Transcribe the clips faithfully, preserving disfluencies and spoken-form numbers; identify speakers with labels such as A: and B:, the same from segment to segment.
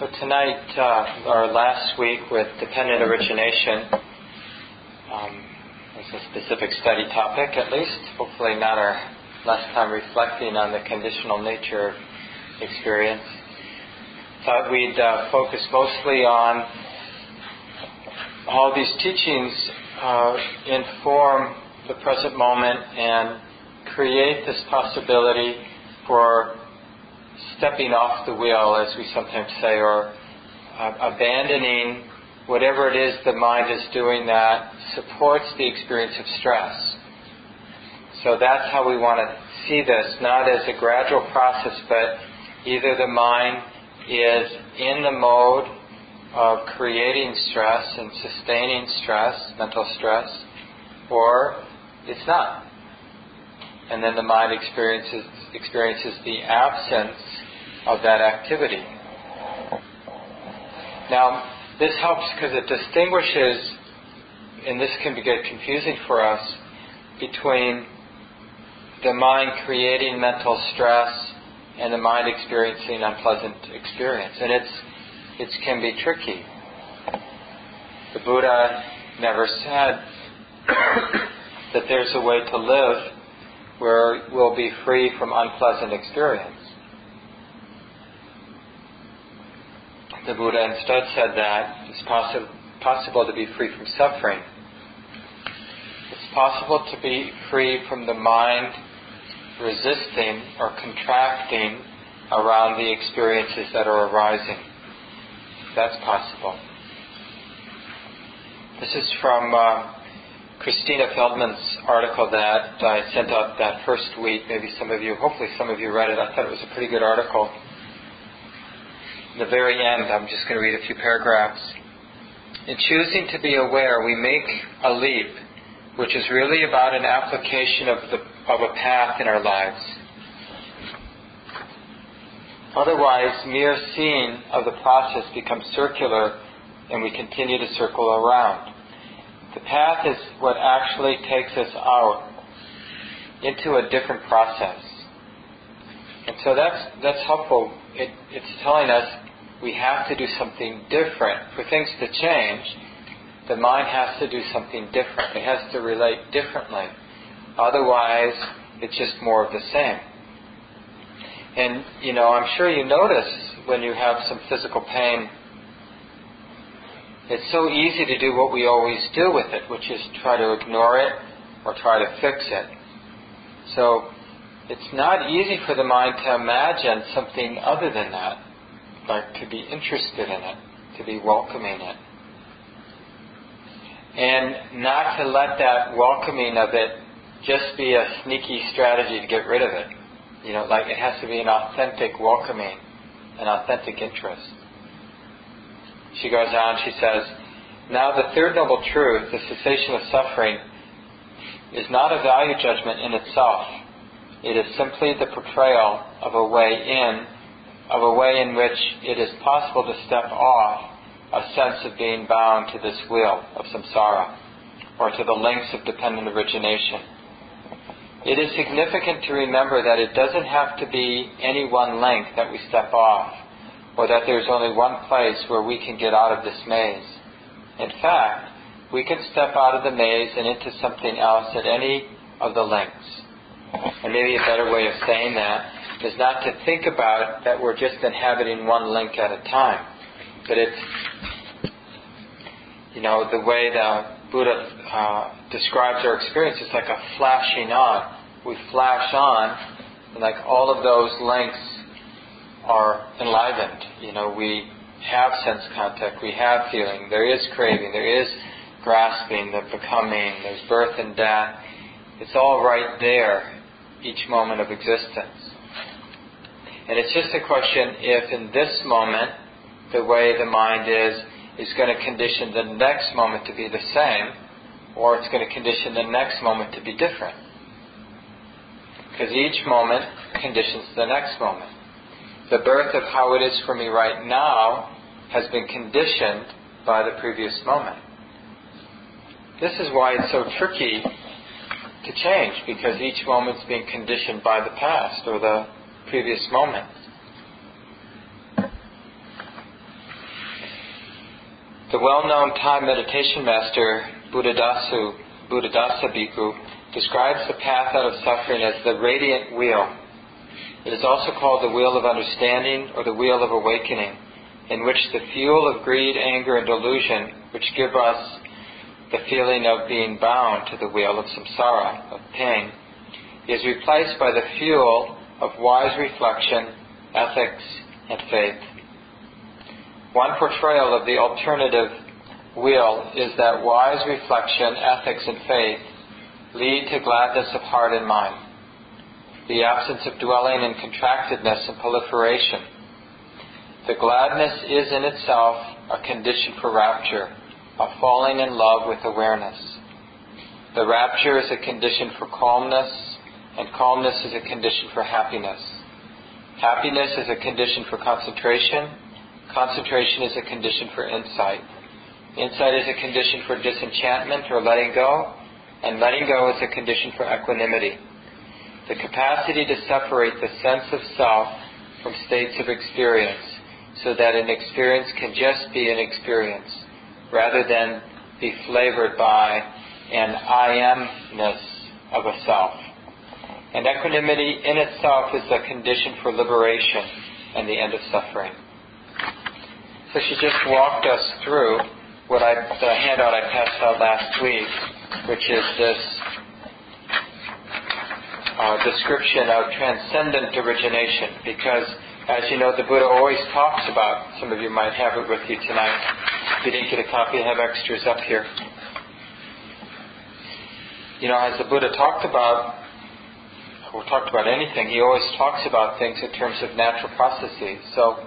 A: So tonight, uh, or last week with dependent origination, um, was a specific study topic at least, hopefully not our last time reflecting on the conditional nature of experience. Thought we'd uh, focus mostly on how these teachings uh, inform the present moment and create this possibility for stepping off the wheel, as we sometimes say, or uh, abandoning whatever it is the mind is doing that supports the experience of stress. So that's how we want to see this, not as a gradual process, but either the mind is in the mode of creating stress and sustaining stress, mental stress, or it's not. And then the mind experiences experiences the absence of that activity. Now, this helps because it distinguishes, and this can get confusing for us, between the mind creating mental stress and the mind experiencing unpleasant experience. And it's it can be tricky. The Buddha never said that there's a way to live where we'll be free from unpleasant experience. The Buddha instead said that it's possi- possible to be free from suffering. It's possible to be free from the mind resisting or contracting around the experiences that are arising. That's possible. This is from uh, Christina Feldman's article that I sent out that first week. Maybe some of you, hopefully some of you read it. I thought it was a pretty good article. In the very end, I'm just going to read a few paragraphs. In choosing to be aware, we make a leap, which is really about an application of the of a path in our lives. Otherwise, mere seeing of the process becomes circular, and we continue to circle around. The path is what actually takes us out into a different process. And so that's that's helpful. It, it's telling us we have to do something different. For things to change, the mind has to do something different. It has to relate differently. Otherwise, it's just more of the same. And, you know, I'm sure you notice when you have some physical pain, it's so easy to do what we always do with it, which is try to ignore it or try to fix it. So it's not easy for the mind to imagine something other than that, like to be interested in it, to be welcoming it. And not to let that welcoming of it just be a sneaky strategy to get rid of it. You know, like it has to be an authentic welcoming, an authentic interest. She goes on, she says, now the third noble truth, the cessation of suffering, is not a value judgment in itself. It is simply the portrayal of a way in, of a way in which it is possible to step off a sense of being bound to this wheel of samsara, or to the links of dependent origination. It is significant to remember that it doesn't have to be any one link that we step off, or that there's only one place where we can get out of this maze. In fact, we can step out of the maze and into something else at any of the links. And maybe a better way of saying that is not to think about that we're just inhabiting one link at a time. But it's, you know, the way the Buddha uh, describes our experience, it's like a flashing on. We flash on, and like all of those links are enlivened. You know, we have sense contact, we have feeling, there is craving, there is grasping, the becoming, there's birth and death. It's all right there, each moment of existence. And it's just a question if in this moment, the way the mind is, is going to condition the next moment to be the same, or it's going to condition the next moment to be different. Because each moment conditions the next moment. The birth of how it is for me right now has been conditioned by the previous moment. This is why it's so tricky to change, because each moment's being conditioned by the past or the previous moment. The well-known Thai meditation master Buddhadasa, Buddhadasa Bhikkhu describes the path out of suffering as the radiant wheel. It is also called the wheel of understanding or the wheel of awakening, in which the fuel of greed, anger, and delusion, which give us the feeling of being bound to the wheel of samsara, of pain, is replaced by the fuel of wise reflection, ethics, and faith. One portrayal of the alternative wheel is that wise reflection, ethics, and faith lead to gladness of heart and mind, the absence of dwelling in contractedness and proliferation. The gladness is in itself a condition for rapture, a falling in love with awareness. The rapture is a condition for calmness, and calmness is a condition for happiness. Happiness is a condition for concentration. Concentration is a condition for insight. Insight is a condition for disenchantment or letting go, and letting go is a condition for equanimity. The capacity to separate the sense of self from states of experience, so that an experience can just be an experience, rather than be flavored by an I am-ness of a self. And equanimity in itself is a condition for liberation and the end of suffering. So she just walked us through what I, the handout I passed out last week, which is this uh, description of transcendent origination. Because, as you know, the Buddha always talks about, some of you might have it with you tonight. If you didn't get a copy, I have extras up here. You know, as the Buddha talked about, or talked about anything, he always talks about things in terms of natural processes. So,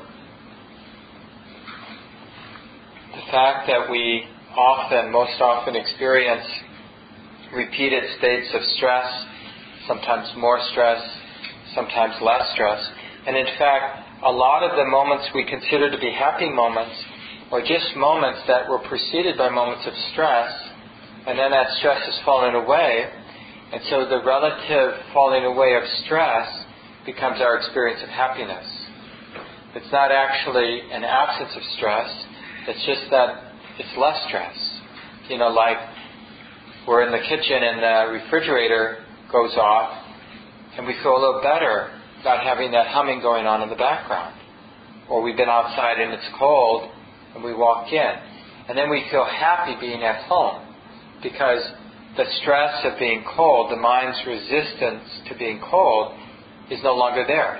A: the fact that we often, most often experience repeated states of stress, sometimes more stress, sometimes less stress, and in fact, a lot of the moments we consider to be happy moments, or just moments that were preceded by moments of stress, and then that stress has fallen away, and so the relative falling away of stress becomes our experience of happiness. It's not actually an absence of stress, it's just that it's less stress. You know, like we're in the kitchen and the refrigerator goes off and we feel a little better about having that humming going on in the background. Or we've been outside and it's cold and we walk in. And then we feel happy being at home because the stress of being cold, the mind's resistance to being cold, is no longer there.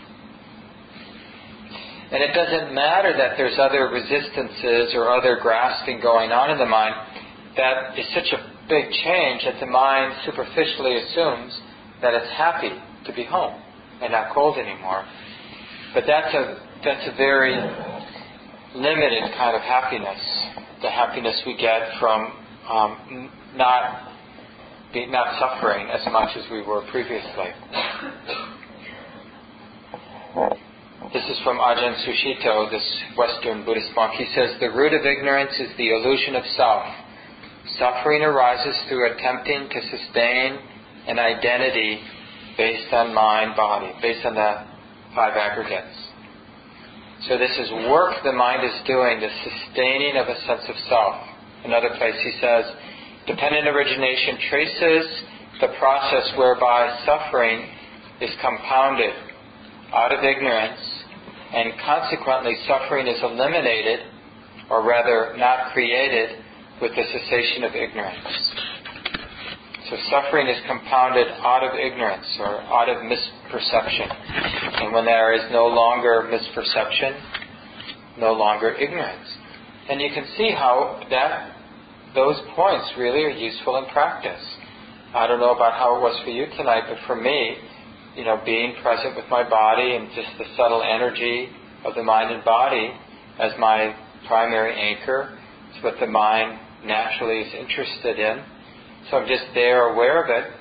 A: And it doesn't matter that there's other resistances or other grasping going on in the mind. That is such a big change that the mind superficially assumes that it's happy to be home and not cold anymore. But that's a that's a very limited kind of happiness. The happiness we get from um, not be, not suffering as much as we were previously. This is from Ajahn Sushito, this Western Buddhist monk. He says, the root of ignorance is the illusion of self. Suffering arises through attempting to sustain an identity based on mind, body, based on the five aggregates. So this is work the mind is doing, the sustaining of a sense of self. Another place he says, dependent origination traces the process whereby suffering is compounded out of ignorance, and consequently suffering is eliminated, or rather not created, with the cessation of ignorance. So suffering is compounded out of ignorance, or out of misperception. And when there is no longer misperception, no longer ignorance. And you can see how that those points really are useful in practice. I don't know about how it was for you tonight, but for me, you know, being present with my body and just the subtle energy of the mind and body as my primary anchor. It's what the mind naturally is interested in. So I'm just there, aware of it.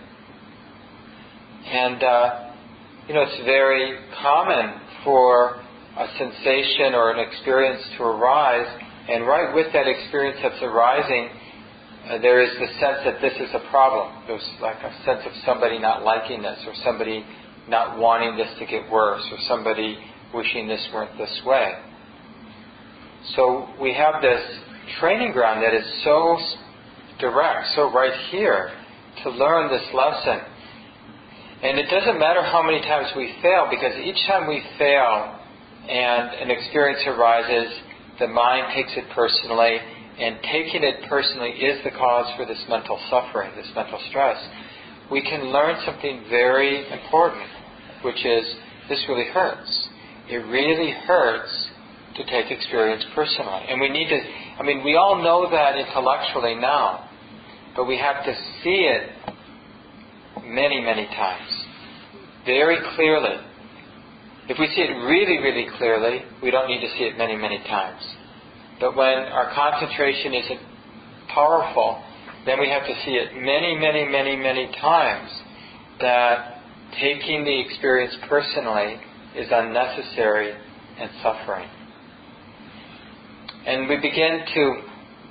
A: And, uh, you know, it's very common for a sensation or an experience to arise, and right with that experience that's arising, uh, there is the sense that this is a problem. There's like a sense of somebody not liking this, or somebody not wanting this to get worse, or somebody wishing this weren't this way. So we have this training ground that is so direct, so right here, to learn this lesson. And it doesn't matter how many times we fail, because each time we fail and an experience arises, the mind takes it personally, and taking it personally is the cause for this mental suffering, this mental stress. We can learn something very important, which is, this really hurts. It really hurts to take experience personally. And we need to, I mean, we all know that intellectually now, but we have to see it many, many times, very clearly. If we see it really, really clearly, we don't need to see it many, many times. But when our concentration isn't powerful, then we have to see it many, many, many, many times that taking the experience personally is unnecessary and suffering. And we begin to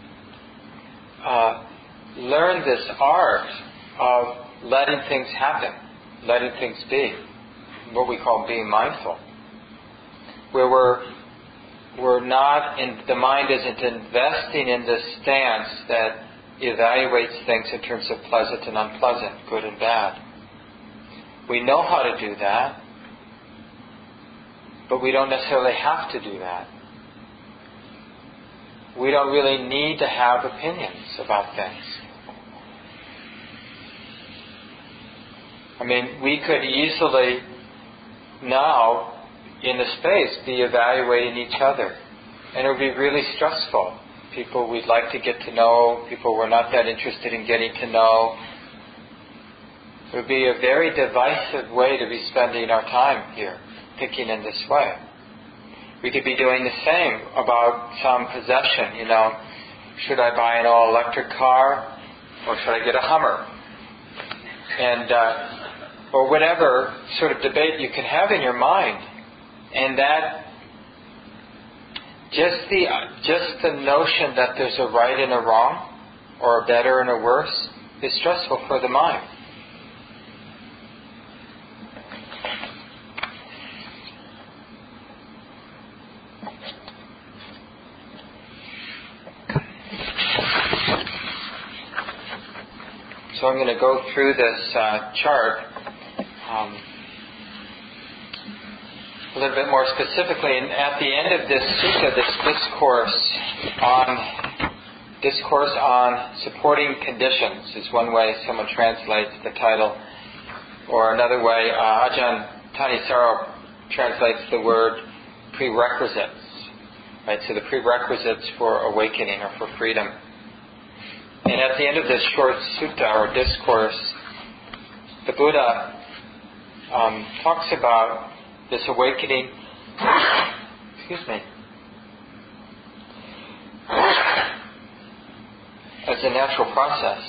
A: uh, learn this art of letting things happen, letting things be, what we call being mindful, where we're we're not in, the mind isn't investing in this stance that evaluates things in terms of pleasant and unpleasant, good and bad. We know how to do that, but we don't necessarily have to do that. We don't really need to have opinions about things. I mean, we could easily now, in the space, be evaluating each other. And it would be really stressful. People we'd like to get to know, people we're not that interested in getting to know. It would be a very divisive way to be spending our time here, thinking in this way. We could be doing the same about some possession, you know. Should I buy an all-electric car, or should I get a Hummer? And, uh, or whatever sort of debate you can have in your mind. And that, just the just the notion that there's a right and a wrong, or a better and a worse, is stressful for the mind. So I'm going to go through this uh, chart um, a little bit more specifically. And at the end of this sutta, this discourse on discourse on supporting conditions is one way someone translates the title, or another way, uh, Ajahn Thanissaro translates the word prerequisites. Right, so the prerequisites for awakening or for freedom. And at the end of this short sutta or discourse, the Buddha um, talks about this awakening, excuse me, as a natural process.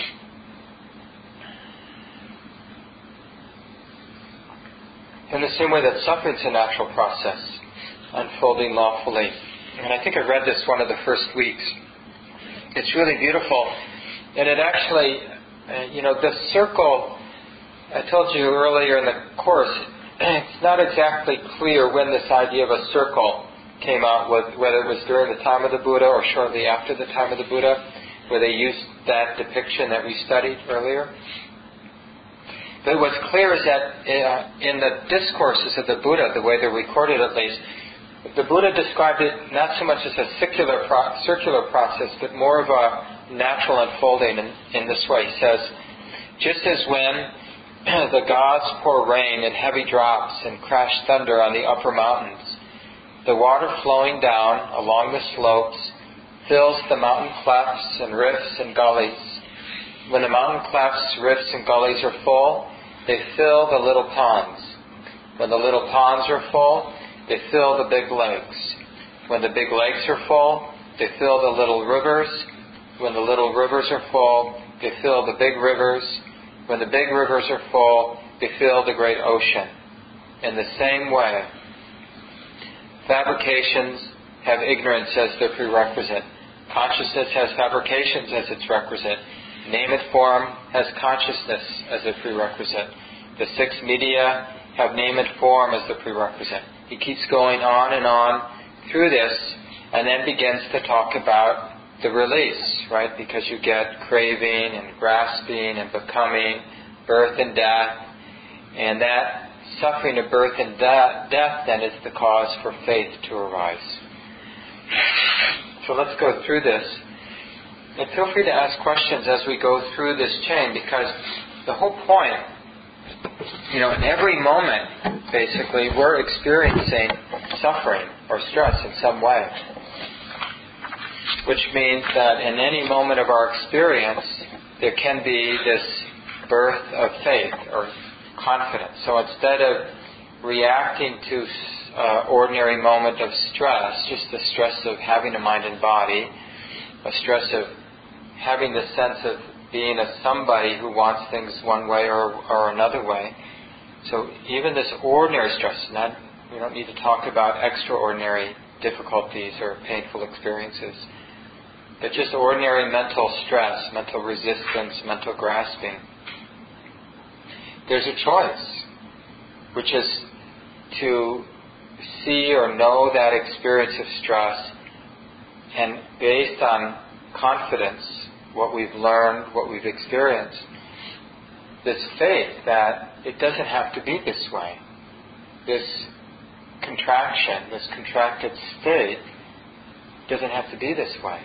A: In the same way that suffering is a natural process, unfolding lawfully. And I think I read this one of the first weeks. It's really beautiful. And it actually, uh, you know, the circle, I told you earlier in the course, it's not exactly clear when this idea of a circle came out, whether it was during the time of the Buddha or shortly after the time of the Buddha, where they used that depiction that we studied earlier. But what's clear is that uh, in the discourses of the Buddha, the way they're recorded at least, the Buddha described it not so much as a circular, pro- circular process, but more of a natural unfolding in, in this way. He says, just as when the gods pour rain in heavy drops and crash thunder on the upper mountains, the water flowing down along the slopes fills the mountain clefts and rifts and gullies. When the mountain clefts, rifts, and gullies are full, they fill the little ponds. When the little ponds are full, they fill the big lakes. When the big lakes are full, they fill the little rivers. When the little rivers are full, they fill the big rivers. When the big rivers are full, they fill the great ocean. In the same way, fabrications have ignorance as their prerequisite. Consciousness has fabrications as its requisite. Name-it form has consciousness as a prerequisite. The six media have name-it form as the prerequisite. He keeps going on and on through this, and then begins to talk about the release, right? Because you get craving and grasping and becoming, birth and death, and that suffering of birth and de- death then is the cause for faith to arise. So let's go through this. And feel free to ask questions as we go through this chain, because the whole point, you know, in every moment, basically, we're experiencing suffering or stress in some way. Which means that in any moment of our experience, there can be this birth of faith or confidence. So instead of reacting to uh, ordinary moment of stress, just the stress of having a mind and body, a stress of having the sense of being a somebody who wants things one way or, or another way. So even this ordinary stress, not, we don't need to talk about extraordinary difficulties or painful experiences, but just ordinary mental stress, mental resistance, mental grasping. There's a choice, which is to see or know that experience of stress, and based on confidence, what we've learned, what we've experienced, this faith that it doesn't have to be this way. This contraction, this contracted state doesn't have to be this way.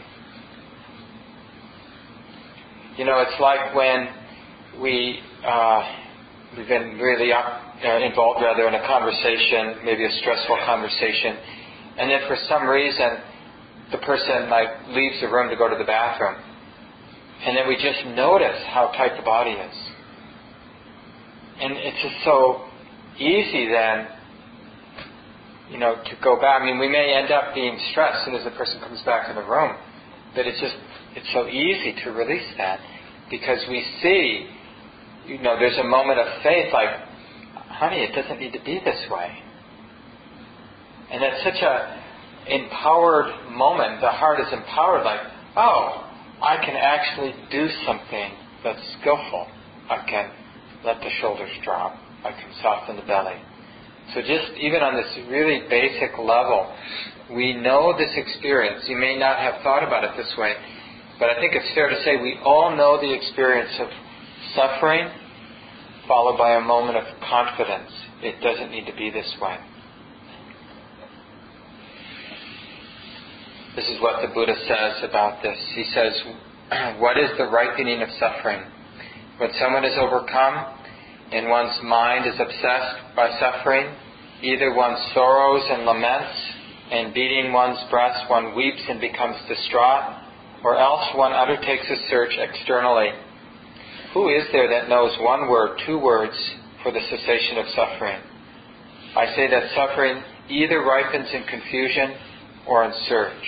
A: You know, it's like when we, uh, we've been really up, uh, involved rather in a conversation, maybe a stressful conversation, and then for some reason the person like leaves the room to go to the bathroom, and then we just notice how tight the body is. And it's just so easy then, you know, to go back. I mean, we may end up being stressed as soon as the person comes back in the room, but it's just, it's so easy to release that because we see, you know, there's a moment of faith like, honey, it doesn't need to be this way. And that's such a empowered moment. The heart is empowered like, oh, I can actually do something that's skillful. I can let the shoulders drop. I can soften the belly. So just even on this really basic level, we know this experience. You may not have thought about it this way, but I think it's fair to say we all know the experience of suffering followed by a moment of confidence. It doesn't need to be this way. This is what the Buddha says about this. He says, what is the ripening of suffering? When someone is overcome and one's mind is obsessed by suffering, either one sorrows and laments, and beating one's breast one weeps and becomes distraught, or else one undertakes a search externally. Who is there that knows one word, two words, for the cessation of suffering? I say that suffering either ripens in confusion or in search.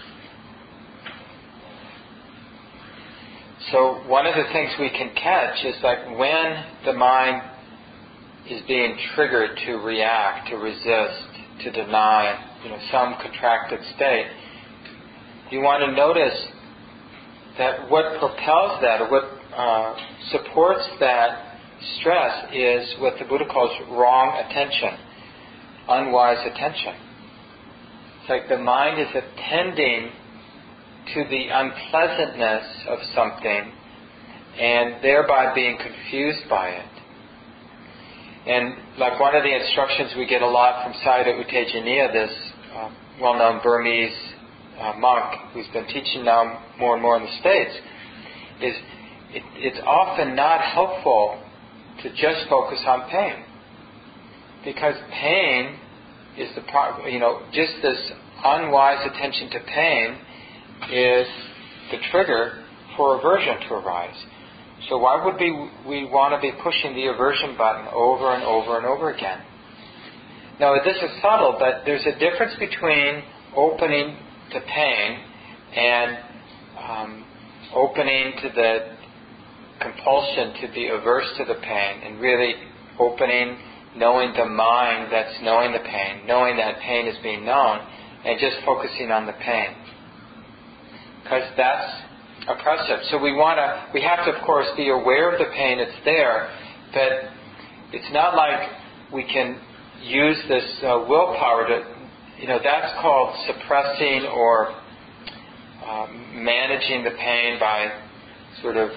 A: So one of the things we can catch is like when the mind is being triggered to react, to resist, to deny, you know, some contracted state, you want to notice that what propels that, or what uh, supports that stress is what the Buddha calls wrong attention, unwise attention. It's like the mind is attending to the unpleasantness of something and thereby being confused by it. And like one of the instructions we get a lot from Sayadaw U Tejaniya, this uh, well-known Burmese uh, monk who's been teaching now more and more in the States, is it, it's often not helpful to just focus on pain. Because pain is the, pro- you know, just this unwise attention to pain is the trigger for aversion to arise. So why would we, we want to be pushing the aversion button over and over and over again? Now, this is subtle, but there's a difference between opening to pain and um, opening to the compulsion to be averse to the pain, and really opening, knowing the mind that's knowing the pain, knowing that pain is being known, and just focusing on the pain. Because that's oppressive. So we want to, we have to, of course, be aware of the pain. It's there, but it's not like we can use this uh, willpower to, you know, that's called suppressing or uh, managing the pain by sort of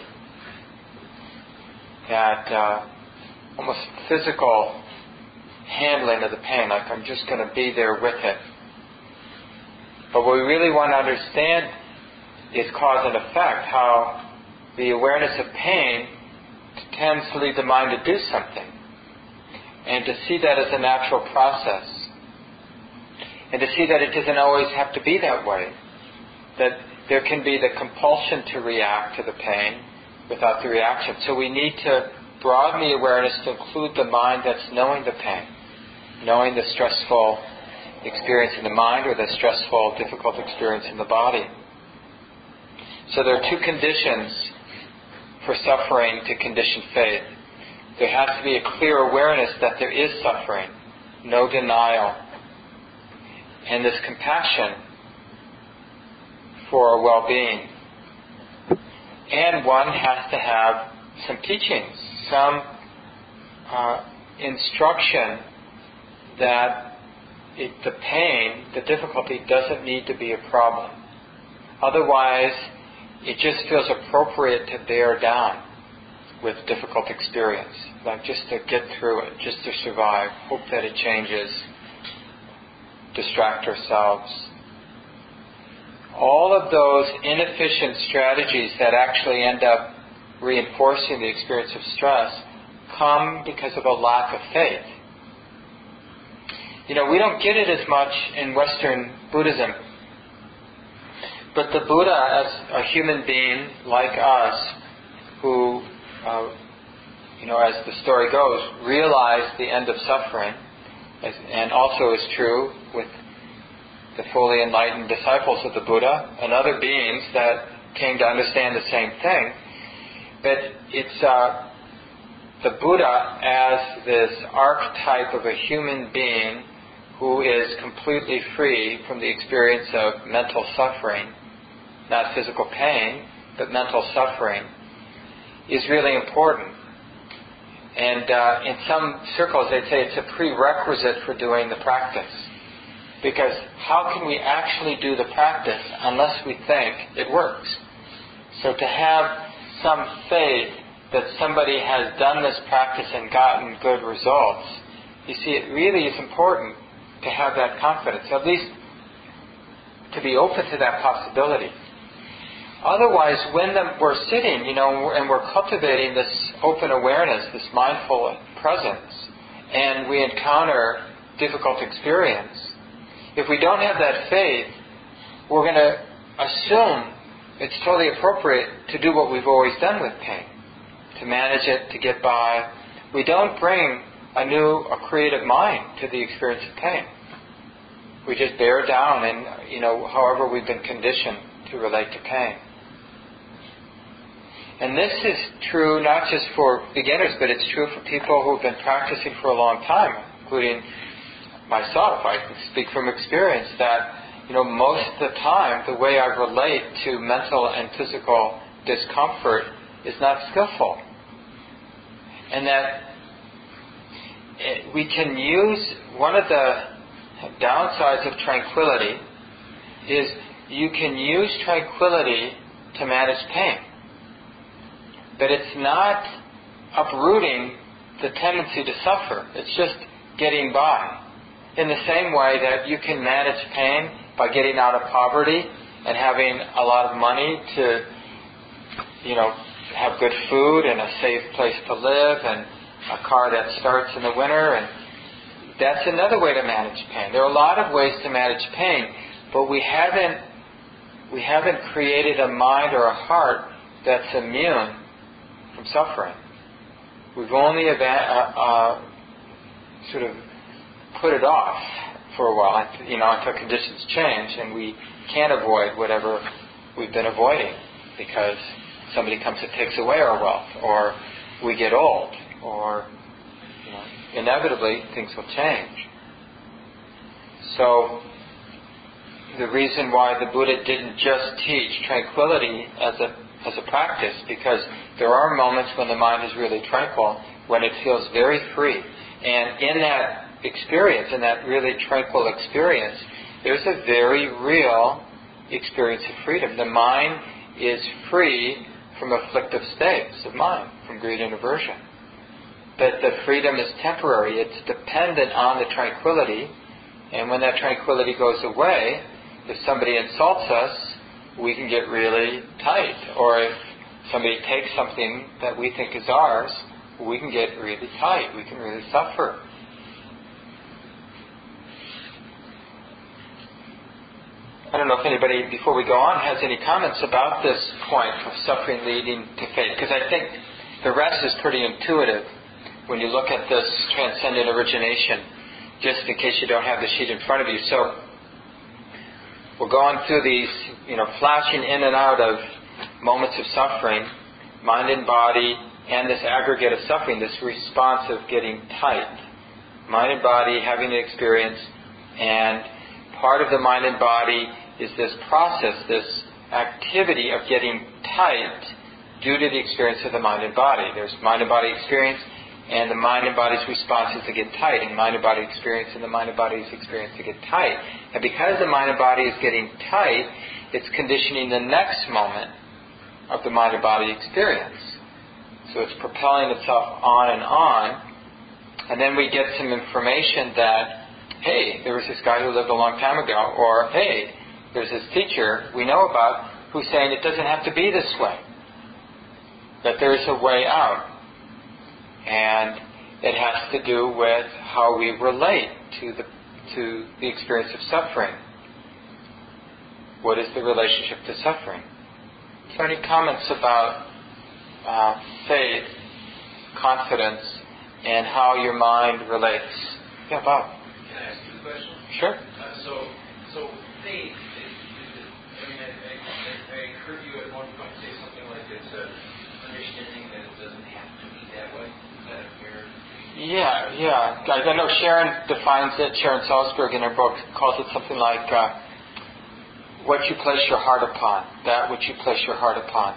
A: that uh, almost physical handling of the pain, like I'm just going to be there with it. But what we really want to understand is cause and effect, how the awareness of pain tends to lead the mind to do something, and to see that as a natural process, and to see that it doesn't always have to be that way, that there can be the compulsion to react to the pain without the reaction. So we need to broaden the awareness to include the mind that's knowing the pain, knowing the stressful experience in the mind or the stressful, difficult experience in the body. So there are two conditions for suffering to condition faith. There has to be a clear awareness that there is suffering, no denial, and this compassion for our well-being. And one has to have some teachings, some uh, instruction that it, the pain, the difficulty doesn't need to be a problem. Otherwise, it just feels appropriate to bear down with difficult experience, like just to get through it, just to survive, hope that it changes, distract ourselves. All of those inefficient strategies that actually end up reinforcing the experience of stress come because of a lack of faith. You know, we don't get it as much in Western Buddhism, but the Buddha, as a human being like us, who, uh, you know, as the story goes, realized the end of suffering, as, and also is true with the fully enlightened disciples of the Buddha and other beings that came to understand the same thing. But it's uh, the Buddha as this archetype of a human being who is completely free from the experience of mental suffering, not physical pain, but mental suffering, is really important. And uh, in some circles they'd say it's a prerequisite for doing the practice. Because how can we actually do the practice unless we think it works? So to have some faith that somebody has done this practice and gotten good results, you see, it really is important to have that confidence, at least to be open to that possibility. Otherwise, when the, we're sitting, you know, and we're cultivating this open awareness, this mindful presence, and we encounter difficult experience, if we don't have that faith, we're going to assume it's totally appropriate to do what we've always done with pain, to manage it, to get by. We don't bring a new, a creative mind to the experience of pain. We just bear down and, you know, however we've been conditioned to relate to pain. And this is true not just for beginners, but it's true for people who've been practicing for a long time, including myself. I can speak from experience that, you know, most of the time the way I relate to mental and physical discomfort is not skillful. And that it, we can use, one of the downsides of tranquility is you can use tranquility to manage pain. But it's not uprooting the tendency to suffer. It's just getting by. In the same way that you can manage pain by getting out of poverty and having a lot of money to, you know, have good food and a safe place to live and a car that starts in the winter, and that's another way to manage pain. There are a lot of ways to manage pain, but we haven't we haven't created a mind or a heart that's immune from suffering. We've only eva- uh, uh, sort of put it off for a while, you know, until conditions change and we can't avoid whatever we've been avoiding because somebody comes and takes away our wealth, or we get old, or, you know, inevitably things will change. So the reason why the Buddha didn't just teach tranquility as a as a practice, because there are moments when the mind is really tranquil, when it feels very free. And in that experience, in that really tranquil experience, there's a very real experience of freedom. The mind is free from afflictive states of mind, from greed and aversion. But the freedom is temporary. It's dependent on the tranquility. And when that tranquility goes away, if somebody insults us, we can get really tight. Or if somebody takes something that we think is ours, we can get really tight. We can really suffer. I don't know if anybody, before we go on, has any comments about this point of suffering leading to faith. Because I think the rest is pretty intuitive when you look at this transcendent origination, just in case you don't have the sheet in front of you. So we're going through these, you know, flashing in and out of moments of suffering, mind and body, and this aggregate of suffering, this response of getting tight. Mind and body having the experience, and part of the mind and body is this process, this activity of getting tight due to the experience of the mind and body. There's mind and body experience, and the mind and body's response is to get tight, and mind and body experience and the mind and body's experience to get tight. And because the mind and body is getting tight, it's conditioning the next moment of the mind and body experience. So it's propelling itself on and on, and then we get some information that, hey, there was this guy who lived a long time ago, or hey, there's this teacher we know about who's saying it doesn't have to be this way, that there's a way out. And it has to do with how we relate to the to the experience of suffering. What is the relationship to suffering? So any comments about uh, faith, confidence, and how your mind relates? Yeah, Bob.
B: Can I ask you a question?
A: Sure.
B: Uh, so, so faith, is, is it, I mean, I, I, I heard you at one point say something like it's an understanding that it doesn't have to be that way. Is that a fair?
A: Yeah, yeah. I, I know Sharon defines it, Sharon Salzberg in her book calls it something like uh, what you place your heart upon, that which you place your heart upon.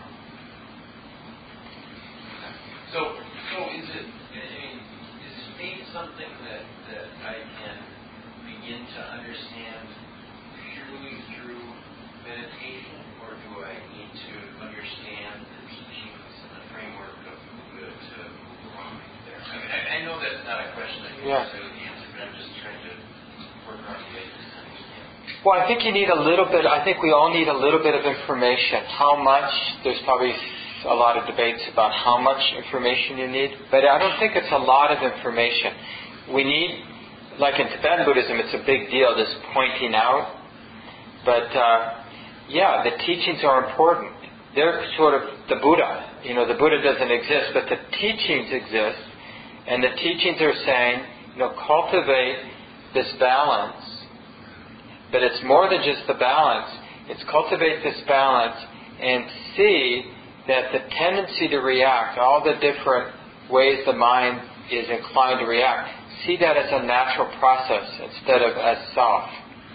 B: So, so is it, I mean, is faith something that, that I can begin to understand purely through meditation, or do I need to understand the teachings and the framework of Buddha to move along there? I mean, I, I know that's not a question that you
A: yeah.
B: necessarily answer, but I'm just trying to work on the basis to understand.
A: Well, I think you need a little bit, I think we all need a little bit of information. How much? There's probably a lot of debates about how much information you need, but I don't think it's a lot of information. We need, like in Tibetan Buddhism, it's a big deal, this pointing out. But, uh, yeah, the teachings are important. They're sort of the Buddha. You know, the Buddha doesn't exist, but the teachings exist. And the teachings are saying, you know, cultivate this balance. But it's more than just the balance. It's cultivate this balance and see that the tendency to react, all the different ways the mind is inclined to react, see that as a natural process instead of as self.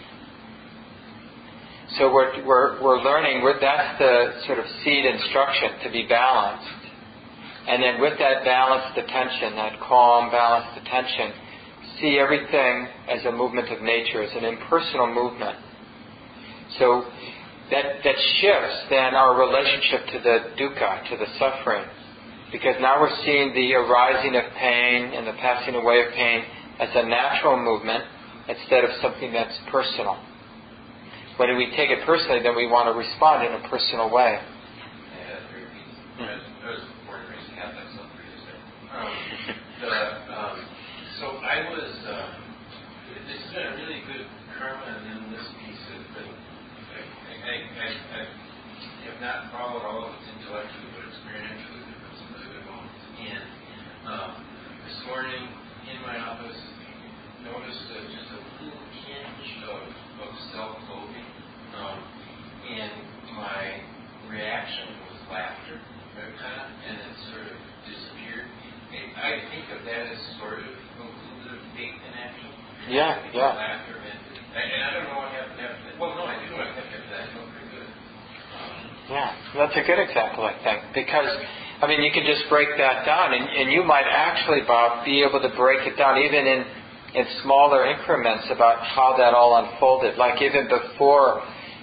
A: So we're we're we're learning. We're, that's the sort of seed instruction, to be balanced. And then with that balanced attention, that calm, balanced attention, see everything as a movement of nature, as an impersonal movement. So that that shifts then our relationship to the dukkha, to the suffering. Because now we're seeing the arising of pain and the passing away of pain as a natural movement instead of something that's personal. When we take it personally, then we want to respond in a personal way.
B: Yeah, that's very easy. I was born and raised Catholic, so I'm pretty sick. Um, the, um, so I was, uh, this has been a really good karma and then this piece of, but I, I, I, I have not followed all of it intellectually, but experientially, there have been some really good moments. And um, this morning in my office, noticed uh, just a little tinge of, of self-loathing. Um, and my reaction was laughter, kind of, and it sort of disappeared. I think of that as sort of a little bit of faith in action.
A: Yeah, yeah.
B: Laughter, and, and I don't know what happened after that. Well, no, I do know what happened after that. I felt pretty good. Um,
A: yeah, that's a good example, I think, because, I mean, you can just break that down, and, and you might actually, Bob, be able to break it down even in, in smaller increments about how that all unfolded. Like even before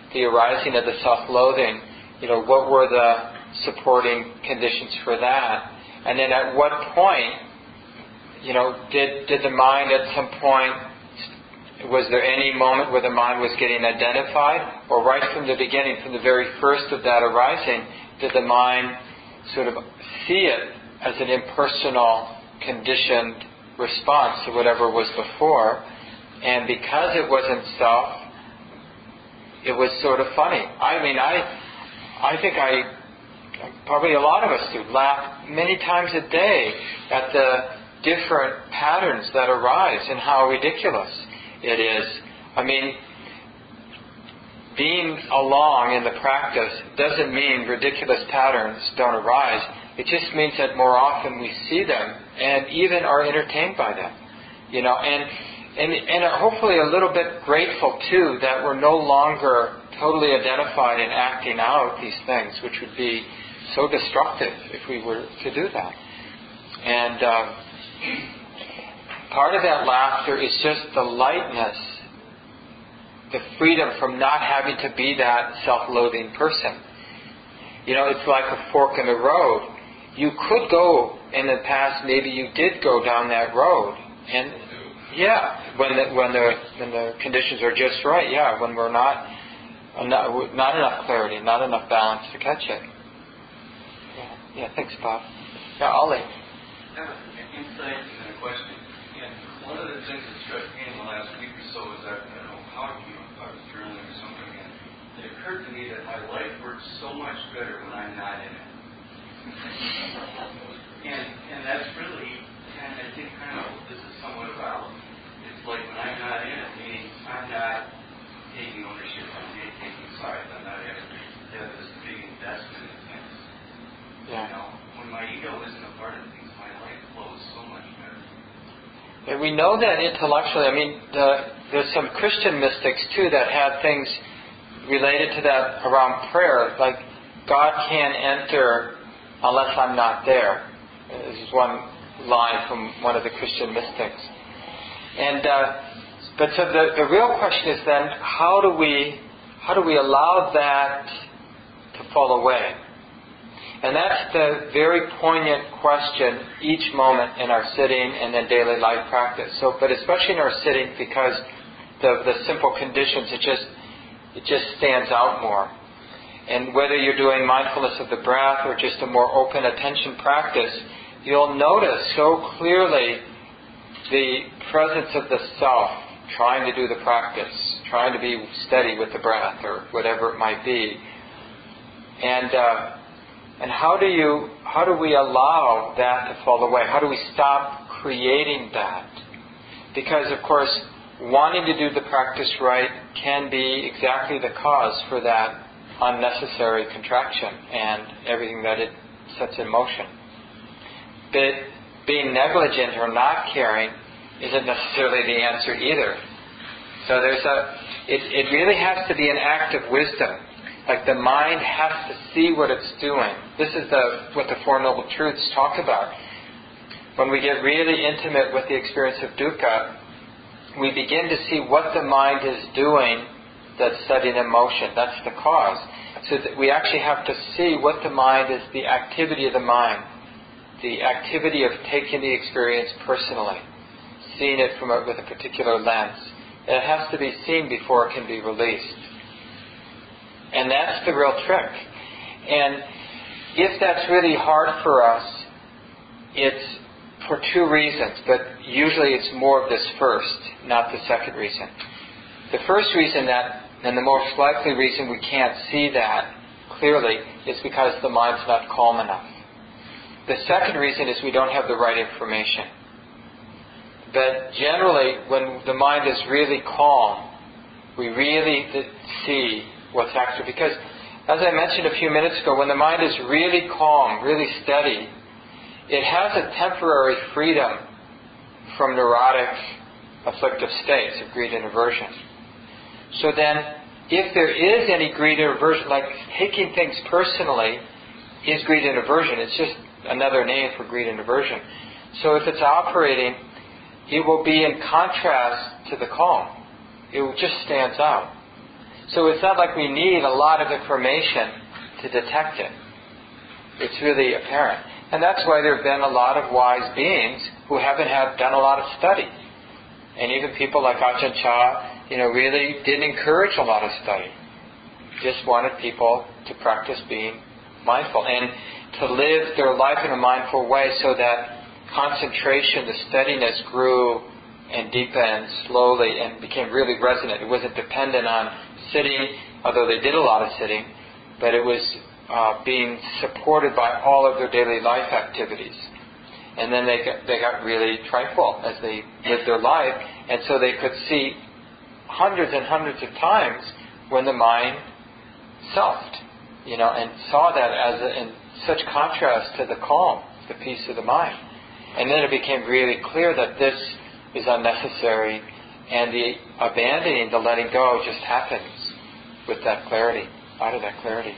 A: the arising of the self-loathing, you know, what were the supporting conditions for that? And then at what point, you know, did did the mind at some point, was there any moment where the mind was getting identified? Or right from the beginning, from the very first of that arising, did the mind sort of see it as an impersonal, conditioned response to whatever was before? And because it wasn't self, it was sort of funny. I mean, I I think I, probably a lot of us do, laugh many times a day at the different patterns that arise and how ridiculous it is. I mean, being along in the practice doesn't mean ridiculous patterns don't arise. It just means that more often we see them and even are entertained by them. You know, and and and are hopefully a little bit grateful too that we're no longer totally identified in acting out these things, which would be so destructive if we were to do that. And um, part of that laughter is just the lightness, the freedom from not having to be that self-loathing person. You know, it's like a fork in the road. You could go in the past, maybe you did go down that road, and yeah, when the when the when the conditions are just right, yeah, when we're not not, not enough clarity, not enough balance to catch it. Yeah, yeah. Thanks, Bob. Yeah, Ollie.
C: I have an insight and a question. And one of the things that struck me in the last week or so is that I don't know how you know, I was journaling or something, and it occurred to me that my life works so much better when I'm not in it. and and that's really, and I think kind of this is somewhat about, it's like when I'm not in it, meaning I'm not taking ownership, I'm not taking sides, I'm not having to have this big investment in things.
A: Yeah.
C: You know, when my ego isn't a part of things, my life flows so much better.
A: And we know that intellectually. I mean, the, there's some Christian mystics too that have things related to that around prayer, like God can't enter unless I'm not there. This is one line from one of the Christian mystics. And uh, but so the, the real question is then, how do we how do we allow that to fall away? And that's the very poignant question each moment in our sitting and in daily life practice. So, but especially in our sitting, because the the simple conditions, it just it just stands out more. And whether you're doing mindfulness of the breath or just a more open attention practice, you'll notice so clearly the presence of the self trying to do the practice, trying to be steady with the breath or whatever it might be. And uh, and how do you how do we allow that to fall away? How do we stop creating that? Because of course, wanting to do the practice right can be exactly the cause for that unnecessary contraction and everything that it sets in motion. But being negligent or not caring isn't necessarily the answer either. So there's a, it, it really has to be an act of wisdom. Like the mind has to see what it's doing. This is the what the Four Noble Truths talk about. When we get really intimate with the experience of dukkha, we begin to see what the mind is doing that's setting in motion. That's the cause. So that we actually have to see what the mind is, the activity of the mind, the activity of taking the experience personally, seeing it from a, with a particular lens. It has to be seen before it can be released. And that's the real trick. And if that's really hard for us, it's for two reasons, but usually it's more of this first, not the second reason. The first reason that, and the most likely reason we can't see that clearly, is because the mind's not calm enough. The second reason is we don't have the right information. But generally, when the mind is really calm, we really see what's actually, because as I mentioned a few minutes ago, when the mind is really calm, really steady, it has a temporary freedom from neurotic afflictive states of greed and aversion. So then, if there is any greed or aversion, like taking things personally is greed and aversion. It's just another name for greed and aversion. So if it's operating, it will be in contrast to the calm. It just stands out. So it's not like we need a lot of information to detect it. It's really apparent. And that's why there have been a lot of wise beings who haven't had done a lot of study. And even people like Ajahn Chah, you know, really didn't encourage a lot of study. Just wanted people to practice being mindful and to live their life in a mindful way so that concentration, the steadiness grew and deepened slowly and became really resonant. It wasn't dependent on sitting, although they did a lot of sitting, but it was uh, being supported by all of their daily life activities. And then they got, they got really tranquil as they lived their life, and so they could see hundreds and hundreds of times when the mind selfed, you know, and saw that as a, in such contrast to the calm, the peace of the mind. And then it became really clear that this is unnecessary, and the abandoning, the letting go, just happens with that clarity, out of that clarity.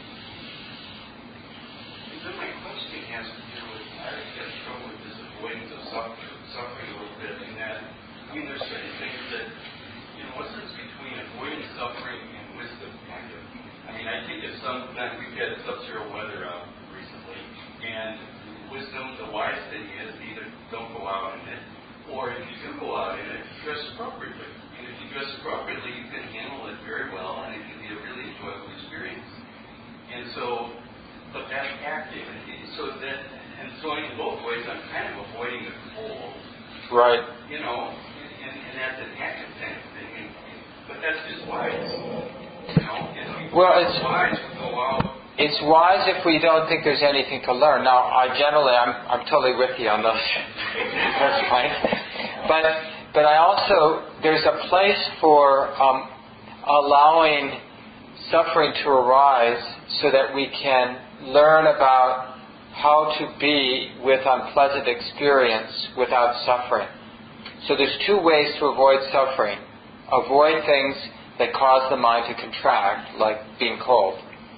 C: Then my question has to do with, I have trouble with this avoidance of suffering, suffering a little bit, in that, I mean, there's certain things that, you know, what's the difference between avoiding suffering and wisdom, kind of? I mean, I think if sometimes we've had sub-zero weather out recently, and wisdom, the wise thing is either don't go out in it, or if you do go out in it, dress appropriately. And if you dress appropriately, you can handle it very well, and it can be a really enjoyable experience. And so, but that's active. So that, and so in both ways, I'm kind of avoiding the cold.
A: Right.
C: You know, and, and that's an active kind of thing. And, but that's just wise. You know, and
A: well, it's
C: wise to go out.
A: It's wise if we don't think there's anything to learn. Now, I generally, I'm I'm totally with you on those those points. But but I also, there's a place for um, allowing suffering to arise so that we can learn about how to be with unpleasant experience without suffering. So there's two ways to avoid suffering. Avoid things that cause the mind to contract, like being cold.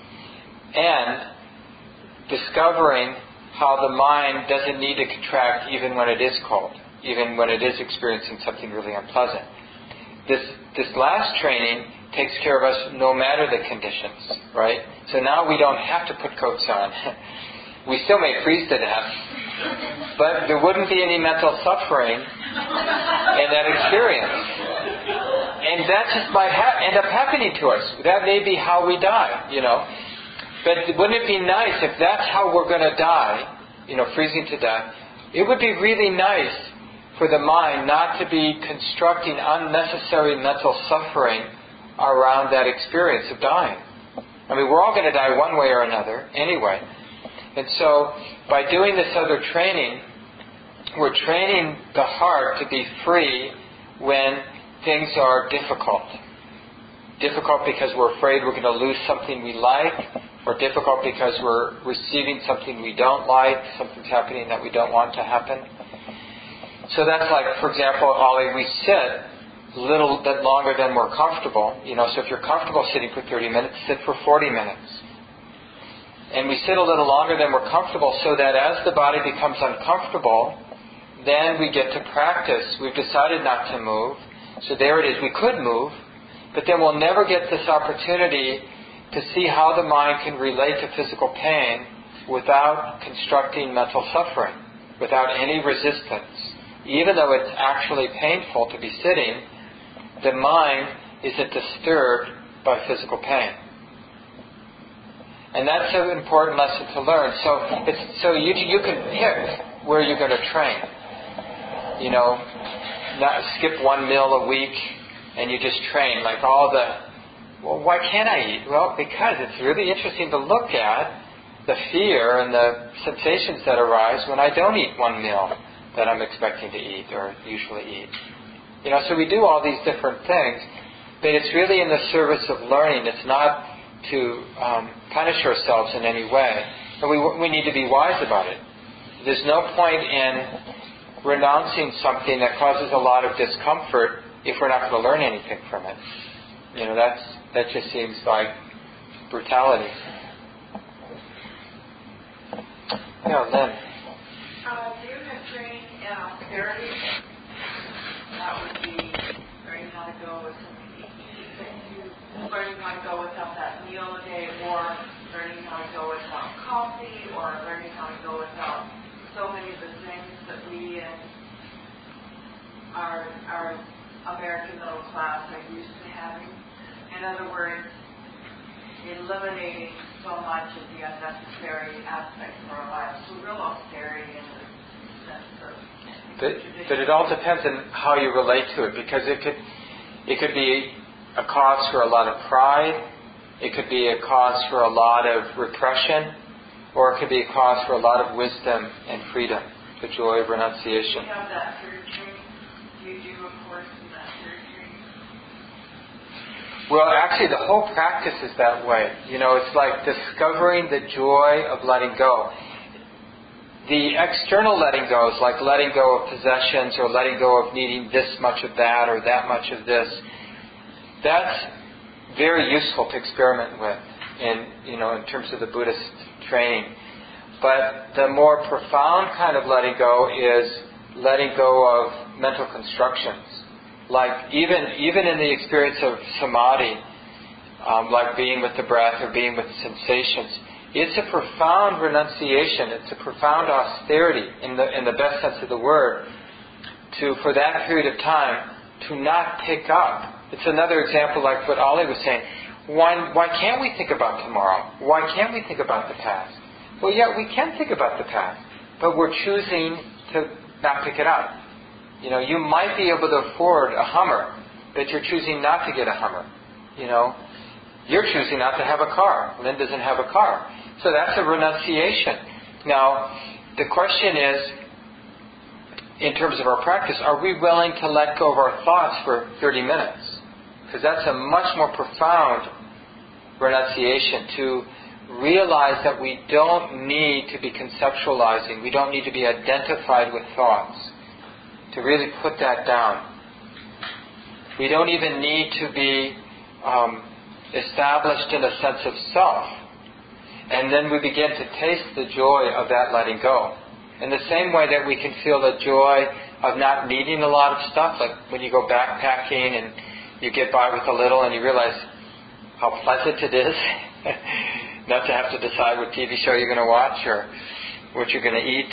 A: And discovering how the mind doesn't need to contract even when it is cold, even when it is experiencing something really unpleasant. This this last training takes care of us no matter the conditions, right? So now we don't have to put coats on. We still may freeze to death, but there wouldn't be any mental suffering in that experience. And that just might ha- end up happening to us. That may be how we die, you know. But wouldn't it be nice if that's how we're going to die, you know, freezing to death? It would be really nice for the mind not to be constructing unnecessary mental suffering around that experience of dying. I mean, we're all going to die one way or another anyway. And so, by doing this other training, we're training the heart to be free when things are difficult. Difficult because we're afraid we're going to lose something we like, or difficult because we're receiving something we don't like, something's happening that we don't want to happen. So that's like, for example, Ollie, we sit a little bit longer than we're comfortable. You know, so if you're comfortable sitting for thirty minutes, sit for forty minutes. And we sit a little longer than we're comfortable so that as the body becomes uncomfortable, then we get to practice. We've decided not to move. So there it is. We could move, but then we'll never get this opportunity to see how the mind can relate to physical pain without constructing mental suffering, without any resistance. Even though it's actually painful to be sitting, the mind isn't disturbed by physical pain. And that's an important lesson to learn. So it's, so you you can pick where you're going to train. You know, not skip one meal a week and you just train like all the. Well, why can't I eat? Well, because it's really interesting to look at the fear and the sensations that arise when I don't eat one meal that I'm expecting to eat or usually eat. You know, so we do all these different things, but it's really in the service of learning. It's not to um, punish ourselves in any way. And we we need to be wise about it. There's no point in renouncing something that causes a lot of discomfort if we're not going to learn anything from it. You know, that's that just seems like brutality. Yeah, Lynn.
D: Uh, do you have training in austerity? That would be learning how to go with something that you learning how to go without that meal a day, or learning how to go without coffee, or learning how to go without so many of the things that we in our, our American middle class are used to having. In other words, eliminating so much of the unnecessary aspects of our lives. So real austerity in the sense of
A: But, but it all depends on how you relate to it, because it could it could be a cause for a lot of pride, it could be a cause for a lot of repression, or it could be a cause for a lot of wisdom and freedom, the joy of renunciation.
D: Do you have that third training? Do you do a course in that third training?
A: Well, actually, the whole practice is that way. You know, it's like discovering the joy of letting go. The external letting go is like letting go of possessions or letting go of needing this much of that or that much of this. That's very useful to experiment with in, you know, in terms of the Buddhist training. But the more profound kind of letting go is letting go of mental constructions. Like even even in the experience of samadhi, um, like being with the breath or being with the sensations, it's a profound renunciation. It's a profound austerity in the in the best sense of the word. To for that period of time to not pick up. It's another example like what Ali was saying. Why why can't we think about tomorrow? Why can't we think about the past? Well, yeah, we can think about the past, but we're choosing to not pick it up. You know, you might be able to afford a Hummer, but you're choosing not to get a Hummer. You know, you're choosing not to have a car. Lynn doesn't have a car. So that's a renunciation. Now, the question is, in terms of our practice, are we willing to let go of our thoughts for thirty minutes? Because that's a much more profound renunciation, to realize that we don't need to be conceptualizing, we don't need to be identified with thoughts, to really put that down. We don't even need to be um, established in a sense of self. And then we begin to taste the joy of that letting go. In the same way that we can feel the joy of not needing a lot of stuff, like when you go backpacking and you get by with a little and you realize how pleasant it is not to have to decide what T V show you're going to watch or what you're going to eat.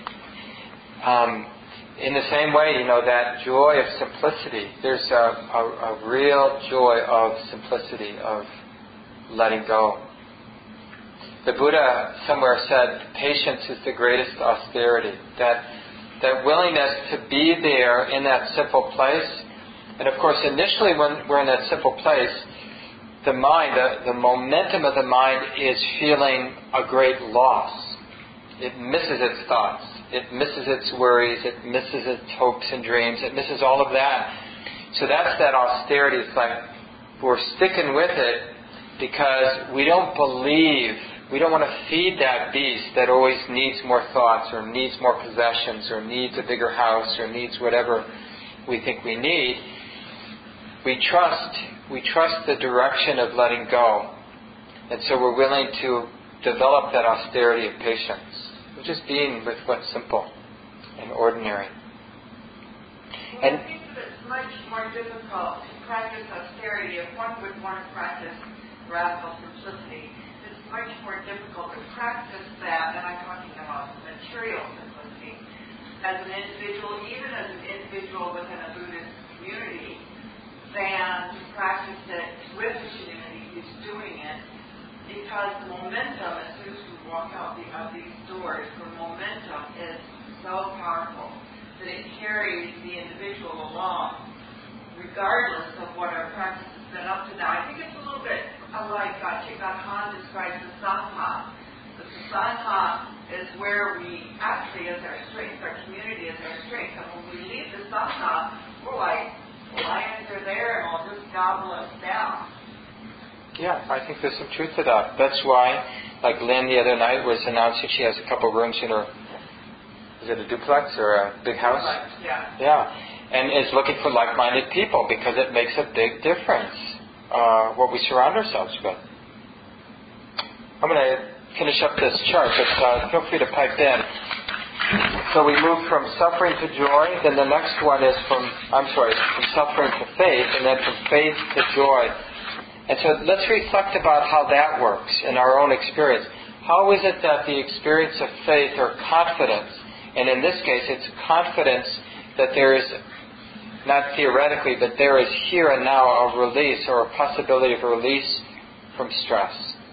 A: Um, in the same way, you know, that joy of simplicity, there's a, a, a real joy of simplicity, of letting go. The Buddha somewhere said, patience is the greatest austerity. That that willingness to be there in that simple place. And of course, initially when we're in that simple place, the mind, the, the momentum of the mind is feeling a great loss. It misses its thoughts. It misses its worries. It misses its hopes and dreams. It misses all of that. So that's that austerity. It's like we're sticking with it because we don't believe, we don't want to feed that beast that always needs more thoughts or needs more possessions or needs a bigger house or needs whatever we think we need. We trust, we trust the direction of letting go. And so we're willing to develop that austerity of patience. We're just being with what's simple and ordinary.
D: Well, and I think that it's much more difficult to practice austerity if one would want to practice radical simplicity. It's much more difficult to practice that, and I'm talking about material simplicity, as an individual, even as an individual within a Buddhist community, than to practice it with the community who's doing it, because the momentum, as soon as we walk out the, of these doors, the momentum is so powerful that it carries the individual along, regardless of what our practice has been up to now. I think it's a little bit like uh, Thich Nhat Hanh describes the sangha. The sangha is where we actually, as our strength, our community is our strength. And when we leave the sangha, we're like, lions are there and will just gobble us down.
A: Yeah, I think there's some truth to that. That's why, like Lynn the other night was announcing she has a couple rooms in her, is it a duplex or a big house?
D: Yeah.
A: Yeah, and is looking for like-minded people because it makes a big difference uh, what we surround ourselves with. I'm going to finish up this chart, but uh, feel free to pipe in. So we moved from suffering to joy, then the next one is from, I'm sorry, from suffering to faith, and then from faith to joy. And so let's reflect about how that works in our own experience. How is it that the experience of faith or confidence, and in this case it's confidence that there is, not theoretically, but there is here and now a release or a possibility of release from stress.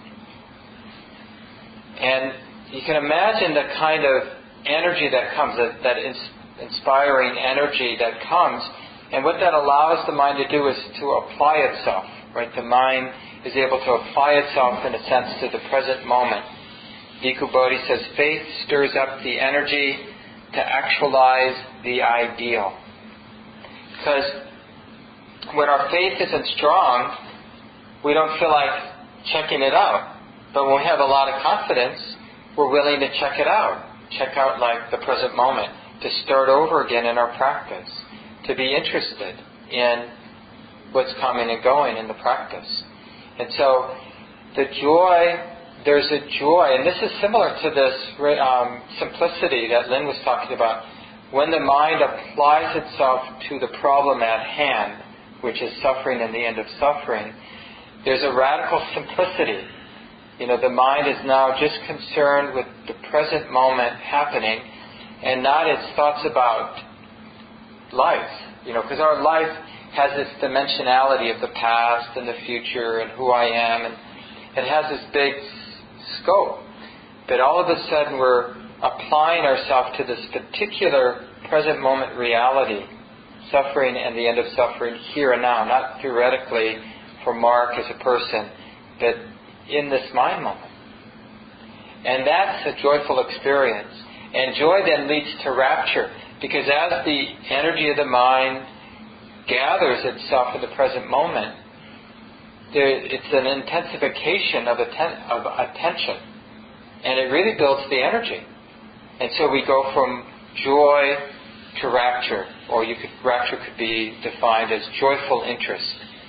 A: And you can imagine the kind of energy that comes, that, that ins- inspiring energy that comes, and what that allows the mind to do is to apply itself, right? The mind is able to apply itself, in a sense, to the present moment. Bhikkhu Bodhi says, faith stirs up the energy to actualize the ideal. Because when our faith isn't strong, we don't feel like checking it out. But when we have a lot of confidence, we're willing to check it out. Check out like the present moment, to start over again in our practice, to be interested in what's coming and going in the practice. And so the joy, there's a joy, and this is similar to this um, simplicity that Lynn was talking about. When the mind applies itself to the problem at hand, which is suffering and the end of suffering, there's a radical simplicity. You know, the mind is now just concerned with the present moment happening and not its thoughts about life. You know, because our life has this dimensionality of the past and the future and who I am, and it has this big scope. But all of a sudden we're applying ourselves to this particular present moment reality, suffering and the end of suffering here and now, not theoretically for Mark as a person, but in this mind moment. And that's a joyful experience. And joy then leads to rapture, because as the energy of the mind gathers itself in the present moment, there, it's an intensification of, atten- of attention. And it really builds the energy. And so we go from joy to rapture, or you could, rapture could be defined as joyful interest.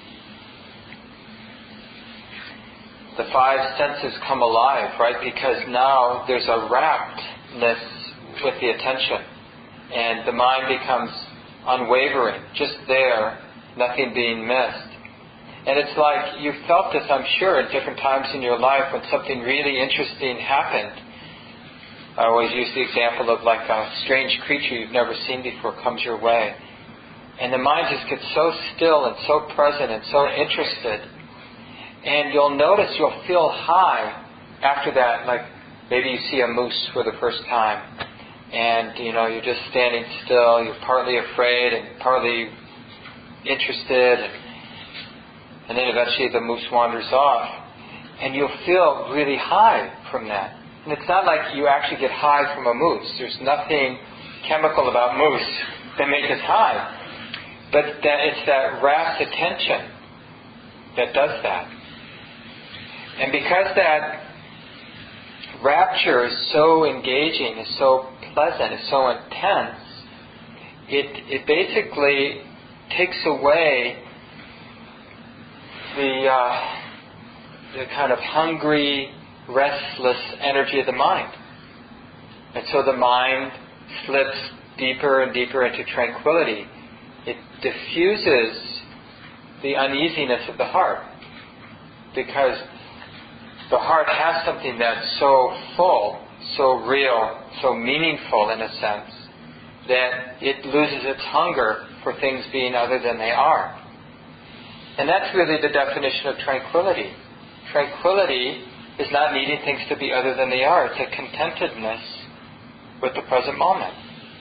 A: The five senses come alive, right? Because now there's a raptness with the attention, and the mind becomes unwavering, just there, nothing being missed. And it's like you felt this, I'm sure, at different times in your life when something really interesting happened. I always use the example of like a strange creature you've never seen before comes your way. And the mind just gets so still and so present and so interested. And you'll notice you'll feel high after that, like maybe you see a moose for the first time. And, you know, you're just standing still, you're partly afraid and partly interested. And, and then eventually the moose wanders off. And you'll feel really high from that. And it's not like you actually get high from a moose. There's nothing chemical about moose that makes us high. But that it's that rapt attention that does that. And because that rapture is so engaging, is so pleasant, is so intense, it it basically takes away the uh, the kind of hungry, restless energy of the mind. And so the mind slips deeper and deeper into tranquility. It diffuses the uneasiness of the heart, because the heart has something that's so full, so real, so meaningful in a sense, that it loses its hunger for things being other than they are. And that's really the definition of tranquility. Tranquility is not needing things to be other than they are. It's a contentedness with the present moment.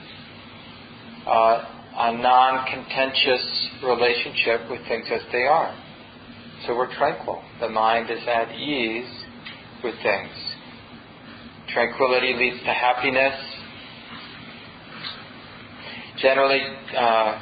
A: Uh, a non-contentious relationship with things as they are. So we're tranquil. The mind is at ease with things. Tranquility leads to happiness. Generally, uh,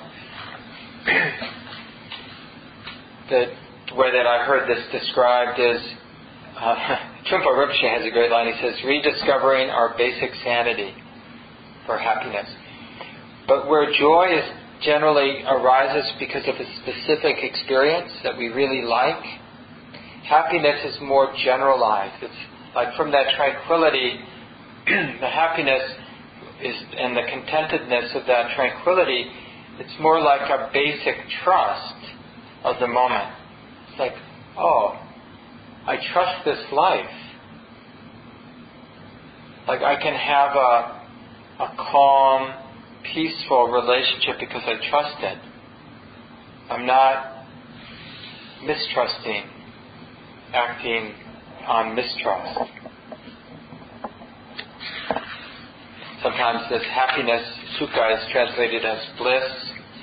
A: the way that I heard this described is, uh, Trungpa Rinpoche has a great line. He says, rediscovering our basic sanity for happiness. But where joy is generally arises because of a specific experience that we really like, happiness is more generalized. It's like from that tranquility, the happiness is, and the contentedness of that tranquility, it's more like a basic trust of the moment. It's like oh, I trust this life. Like I can have a, a calm, peaceful relationship because I trust it. I'm not mistrusting, acting on mistrust. Sometimes this happiness, sukha, is translated as bliss.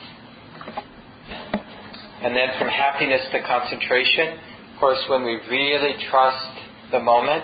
A: And then from happiness to concentration, of course, when we really trust the moment,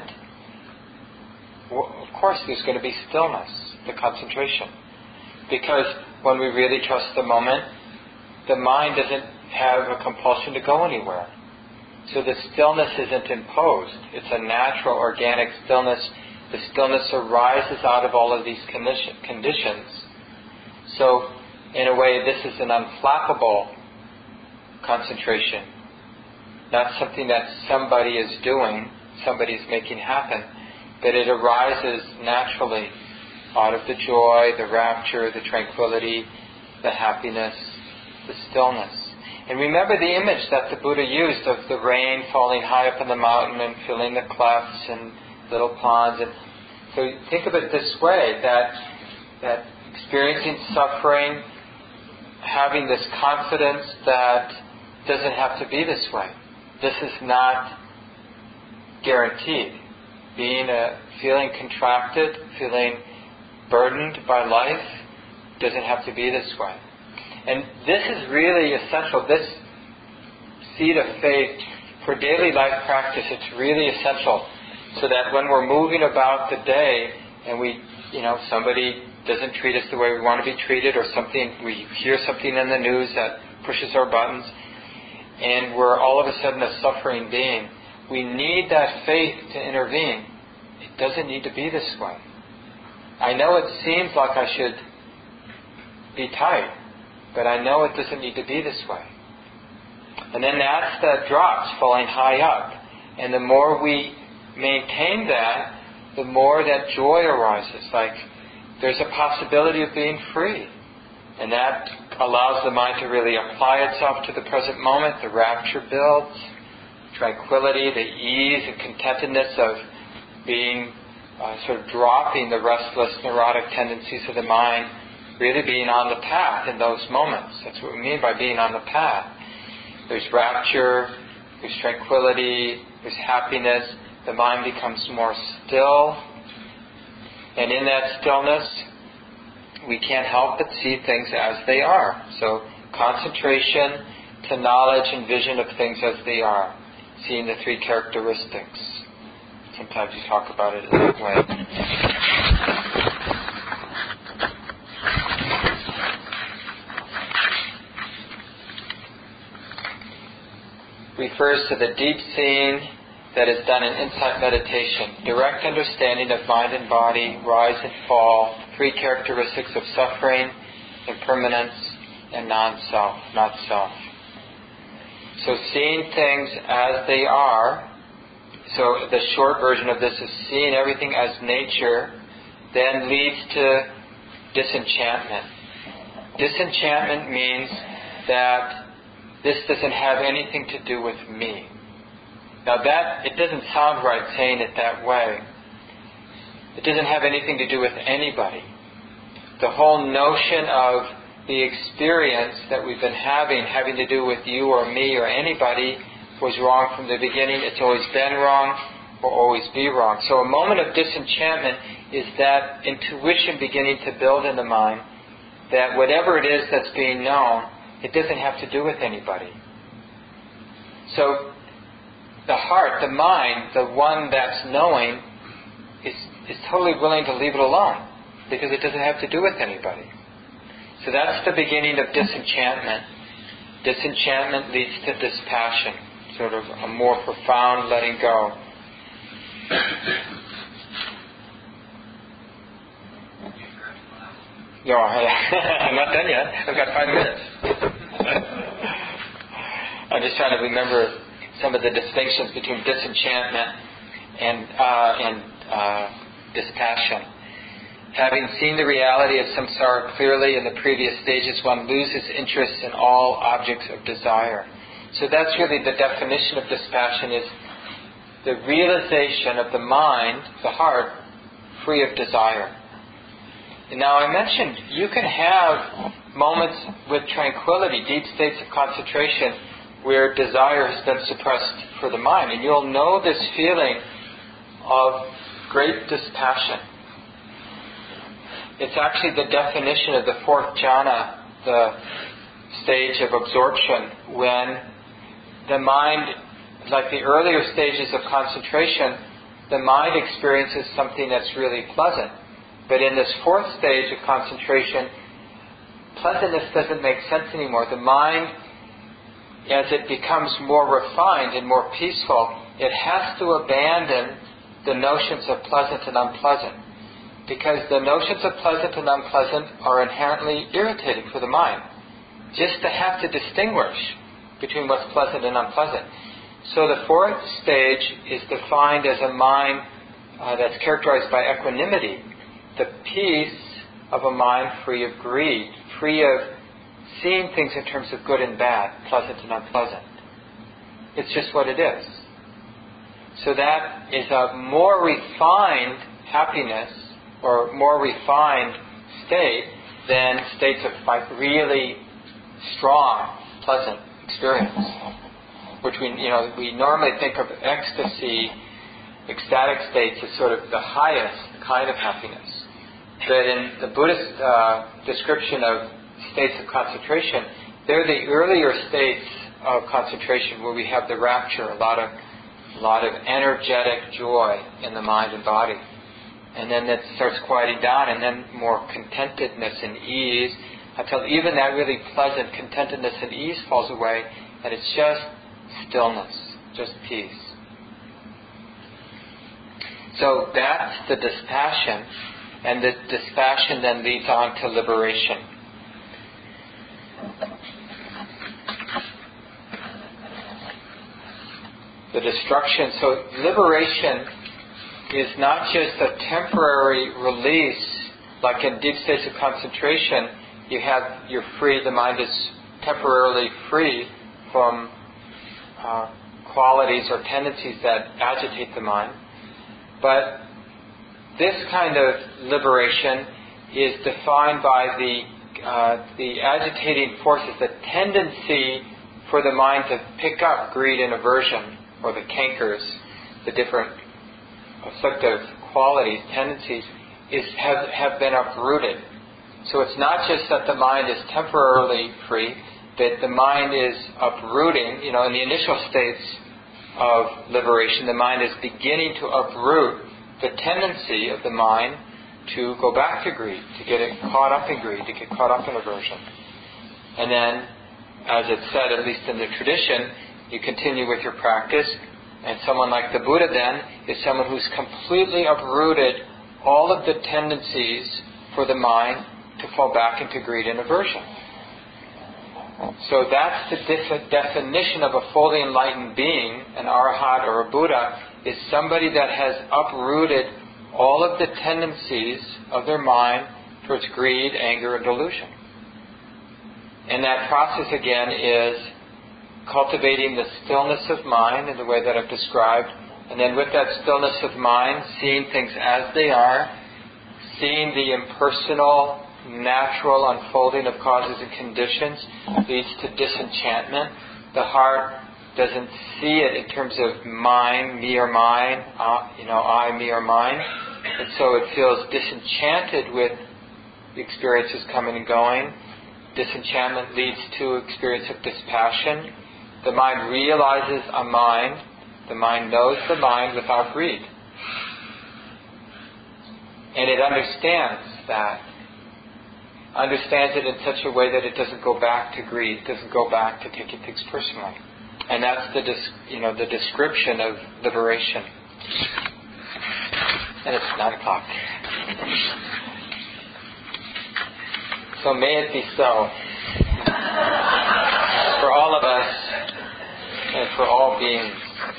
A: of course there's going to be stillness, the concentration. Because when we really trust the moment, the mind doesn't have a compulsion to go anywhere. So the stillness isn't imposed. It's a natural, organic stillness. The stillness arises out of all of these condition, conditions. So, in a way, this is an unflappable concentration. Not something that somebody is doing, somebody is making happen, but it arises naturally out of the joy, the rapture, the tranquility, the happiness, the stillness. And remember the image that the Buddha used of the rain falling high up in the mountain and filling the clefts and little ponds. And so think of it this way, that that experiencing suffering, having this confidence that doesn't have to be this way. This is not guaranteed. Being a, feeling contracted, feeling burdened by life, doesn't have to be this way. And this is really essential. This seed of faith for daily life practice, it's really essential. So that when we're moving about the day and we, you know, somebody doesn't treat us the way we want to be treated, or something, we hear something in the news that pushes our buttons, and we're all of a sudden a suffering being, we need that faith to intervene. It doesn't need to be this way. I know it seems like I should be tight, but I know it doesn't need to be this way. And then that's the drops falling high up. And the more we maintain that, the more that joy arises. Like there's a possibility of being free. And that allows the mind to really apply itself to the present moment. The rapture builds, tranquility, the ease and contentedness of being uh, sort of dropping the restless, neurotic tendencies of the mind, really being on the path in those moments. That's what we mean by being on the path. There's rapture, there's tranquility, there's happiness. The mind becomes more still. And in that stillness, we can't help but see things as they are. So concentration to knowledge and vision of things as they are. Seeing the three characteristics. Sometimes you talk about it in that way. Refers to the deep seeing that is done in insight meditation. Direct understanding of mind and body, rise and fall, three characteristics of suffering, impermanence, and non-self, not self. So seeing things as they are, so the short version of this is seeing everything as nature, then leads to disenchantment. Disenchantment means that this doesn't have anything to do with me. Now that, it doesn't sound right saying it that way. It doesn't have anything to do with anybody. The whole notion of the experience that we've been having, having to do with you or me or anybody, was wrong from the beginning. It's always been wrong, will always be wrong. So a moment of disenchantment is that intuition beginning to build in the mind that whatever it is that's being known, it doesn't have to do with anybody. So the heart, the mind, the one that's knowing, is, is totally willing to leave it alone because it doesn't have to do with anybody. So that's the beginning of disenchantment. Disenchantment leads to dispassion, sort of a more profound letting go. No, I'm not done yet. I've got five minutes. I'm just trying to remember some of the distinctions between disenchantment and uh, and uh, dispassion. Having seen the reality of samsara clearly in the previous stages, one loses interest in all objects of desire. So that's really the definition of dispassion, is the realization of the mind, the heart, free of desire. And now I mentioned you can have moments with tranquility, deep states of concentration, where desire has been suppressed for the mind. And you'll know this feeling of great dispassion. It's actually the definition of the fourth jhana, the stage of absorption, when the mind, like the earlier stages of concentration, the mind experiences something that's really pleasant. But in this fourth stage of concentration, pleasantness doesn't make sense anymore. The mind, as it becomes more refined and more peaceful, it has to abandon the notions of pleasant and unpleasant. Because the notions of pleasant and unpleasant are inherently irritating for the mind. Just to have to distinguish between what's pleasant and unpleasant. So the fourth stage is defined as a mind uh, that's characterized by equanimity, the peace of a mind free of greed, free of seeing things in terms of good and bad, pleasant and unpleasant. It's just what it is. So that is a more refined happiness, or more refined state than states of like really strong, pleasant experience, which we, you know, we normally think of ecstasy, ecstatic states as sort of the highest kind of happiness. But in the Buddhist uh, description of states of concentration, they're the earlier states of concentration where we have the rapture, a lot of, a lot of energetic joy in the mind and body. And then it starts quieting down, and then more contentedness and ease, until even that really pleasant contentedness and ease falls away, and it's just stillness, just peace. So that's the dispassion, and the dispassion then leads on to liberation. The destruction, so liberation is not just a temporary release, like in deep states of concentration, you have, you're free, the mind is temporarily free from uh, qualities or tendencies that agitate the mind. But this kind of liberation is defined by the uh, the agitating forces, the tendency for the mind to pick up greed and aversion, or the cankers, the different afflictive qualities, tendencies, is have, have been uprooted. So it's not just that the mind is temporarily free, but the mind is uprooting. You know, in the initial states of liberation, the mind is beginning to uproot the tendency of the mind to go back to greed, to get it caught up in greed, to get caught up in aversion. And then, as it's said, at least in the tradition, you continue with your practice, and someone like the Buddha then is someone who's completely uprooted all of the tendencies for the mind to fall back into greed and aversion. So that's the def- definition of a fully enlightened being, an arahat or a Buddha, is somebody that has uprooted all of the tendencies of their mind towards greed, anger, and delusion. And that process again is cultivating the stillness of mind in the way that I've described, and then with that stillness of mind, seeing things as they are, seeing the impersonal, natural unfolding of causes and conditions leads to disenchantment. The heart doesn't see it in terms of mine, me or mine, uh, you know, I, me or mine, and so it feels disenchanted with the experiences coming and going. Disenchantment leads to experience of dispassion. The mind realizes a mind. The mind knows the mind without greed. And it understands that. Understands it in such a way that it doesn't go back to greed, doesn't go back to taking things personally. And that's the you know the description of liberation. And it's nine o'clock. So may it be so for all of us and for all beings.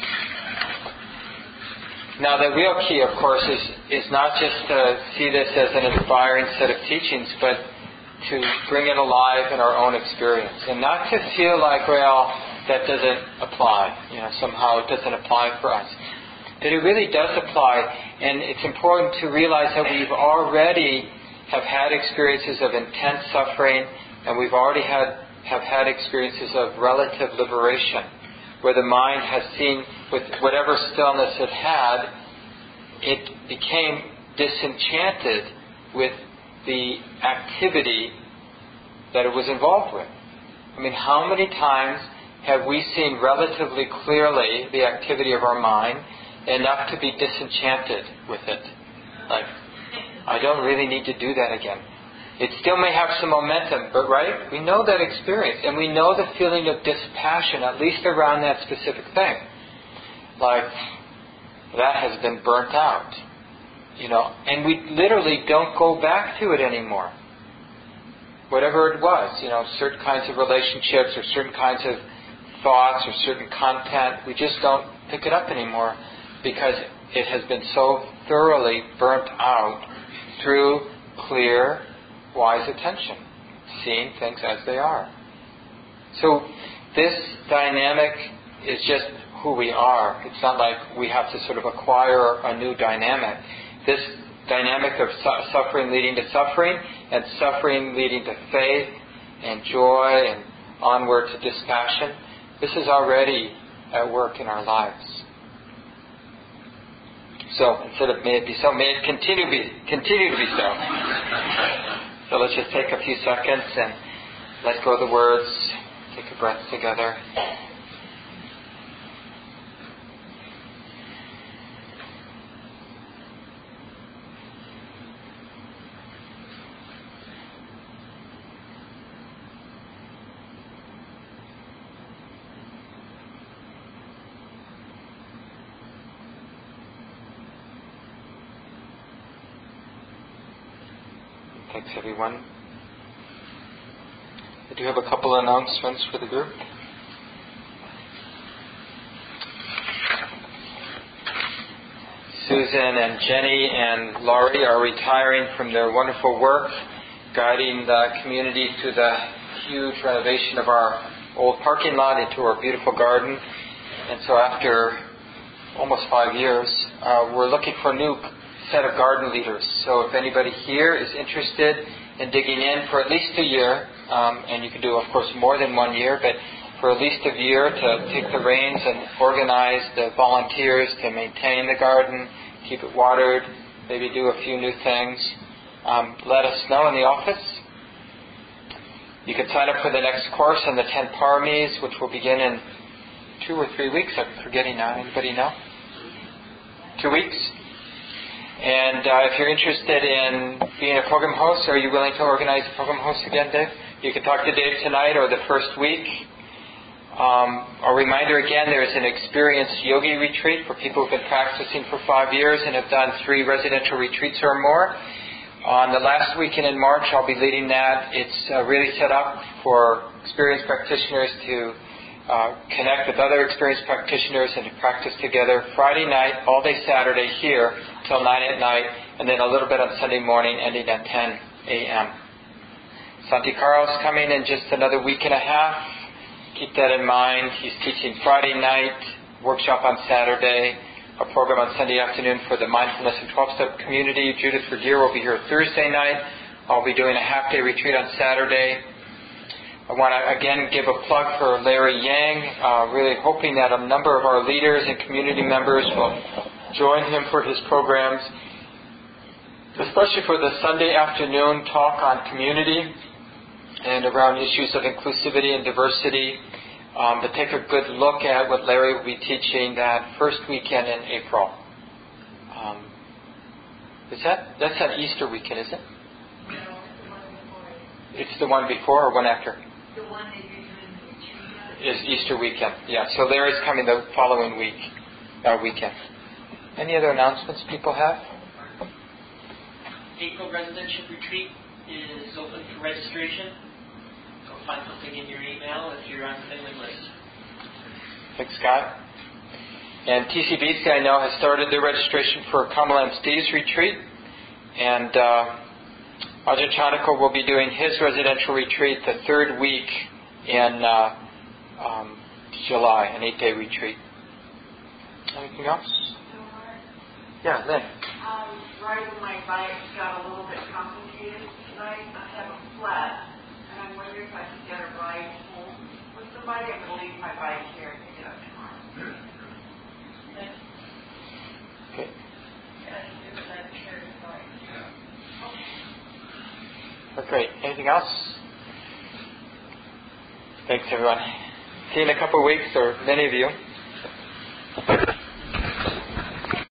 A: Now the real key, of course, is, is not just to see this as an inspiring set of teachings, but to bring it alive in our own experience. And not to feel like, well, that doesn't apply. You know, somehow it doesn't apply for us. That it really does apply, and it's important to realize that we've already have had experiences of intense suffering, and we've already had have had experiences of relative liberation, where the mind has seen, with whatever stillness it had, it became disenchanted with the activity that it was involved with. I mean, how many times have we seen relatively clearly the activity of our mind enough to be disenchanted with it? Like, I don't really need to do that again. It still may have some momentum, but right, we know that experience, and we know the feeling of dispassion, at least around that specific thing. Like, that has been burnt out. You know, and we literally don't go back to it anymore. Whatever it was, you know, certain kinds of relationships or certain kinds of thoughts or certain content, we just don't pick it up anymore because it has been so thoroughly burnt out through clear, wise attention, seeing things as they are. So this dynamic is just who we are. It's not like we have to sort of acquire a new dynamic. This dynamic of su- suffering leading to suffering, and suffering leading to faith and joy and onward to dispassion, this is already at work in our lives. So instead of may it be so, may it continue be continue to be so. So let's just take a few seconds and let go of the words. Take a breath together. Thanks, everyone. I do have a couple announcements for the group. Susan and Jenny and Laurie are retiring from their wonderful work, guiding the community through the huge renovation of our old parking lot into our beautiful garden. And so after almost five years, uh, we're looking for a new set of garden leaders. So if anybody here is interested in digging in for at least a year, um, and you can do, of course, more than one year, but for at least a year to take the reins and organize the volunteers to maintain the garden, keep it watered, maybe do a few new things, um, let us know in the office. You can sign up for the next course on the ten paramis, which will begin in two or three weeks. I'm forgetting now. Anybody know? Two weeks? And uh, if you're interested in being a program host, are you willing to organize a program host again, Dave? You can talk to Dave tonight or the first week. Um, a reminder again, there is an experienced yogi retreat for people who've been practicing for five years and have done three residential retreats or more. On the last weekend in March, I'll be leading that. It's uh, really set up for experienced practitioners to uh, connect with other experienced practitioners and to practice together Friday night, all day Saturday here till nine at night, and then a little bit on Sunday morning ending at ten a.m. Santi Carl's coming in just another week and a half. Keep that in mind. He's teaching Friday night, workshop on Saturday, a program on Sunday afternoon for the Mindfulness and twelve-Step community. Judith Vergeer will be here Thursday night. I'll be doing a half-day retreat on Saturday. I want to again give a plug for Larry Yang, uh, really hoping that a number of our leaders and community members will join him for his programs, especially for the Sunday afternoon talk on community and around issues of inclusivity and diversity. Um, but take a good look at what Larry will be teaching that first weekend in April. Um, is that that's an Easter weekend, is it?
D: No, it's the one before.
A: It's the one before or one after?
D: The one that you're doing
A: Is Easter weekend. Yeah, so Larry's coming the following week, uh, weekend. Any other announcements people have?
E: April residential retreat is open for registration. Go find something in your email if you're on the mailing list.
A: Thanks, Scott. And T C B C, I know, has started their registration for Kamala and Steve's retreat. And uh, Ajahn Chanakya will be doing his residential retreat the third week in uh, um, July, an eight-day retreat. Anything else? Yeah, Lynn.
D: Um, riding my bike got a little bit complicated tonight. I have a flat, and I'm wondering if I could get a ride home with somebody. I'm going to leave my bike here and pick it up tomorrow.
A: Okay. That's great. Anything else? Thanks, everyone. See you in a couple of weeks, or many of you.